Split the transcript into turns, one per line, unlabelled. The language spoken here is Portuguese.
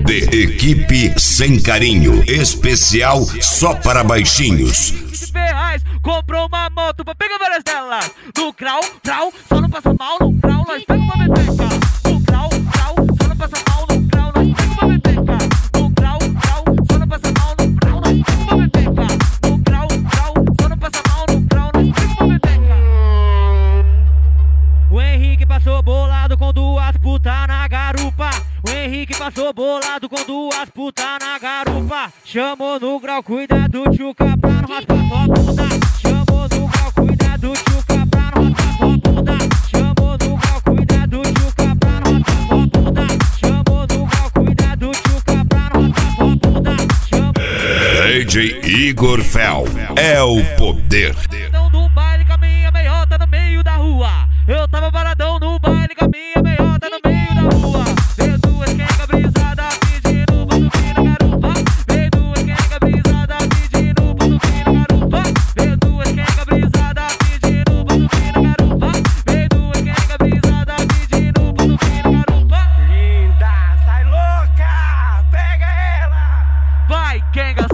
CD Equipe Sem Carinho, especial só para baixinhos.
R$20, comprou uma moto pra pegar várias delas. No grau, só não passa mal. No grau, nós pega uma meteca. No grau, só não passa mal. No grau, nós pega uma meteca. No grau, só não passa mal. No grau, nós pega uma meteca. No grau, só não passa mal. No grau, nós pega uma meteca. O Henrique passou bolado com duas putas na garupa. O Henrique passou bolado com duas putas na garupa. Chamou no grau, cuidado, tchuca, pra não raspar sua bunda. Chamou no grau, cuidado, tchuca, pra não raspar sua bunda. Chamou no grau, cuidado, tchuca, pra não raspar sua bunda. Chamou no grau, cuidado, tchuca, pra não raspar sua bunda.
DJ Igor Fel é o poder.
No baile com a minha meiota no meio da rua. Eu tava paradão no baile com a minha meiota no meio da rua. Veio duas quenga brisada pedindo pra subir na garupa. Veio duas quenga brisada pedindo pra subir na garupa. Veio duas quenga brisada pedindo pra subir na garupa. Veio duas quenga brisada pedindo pra subir na garupa.
Linda, sai louca, pega ela.
Vai, quenga,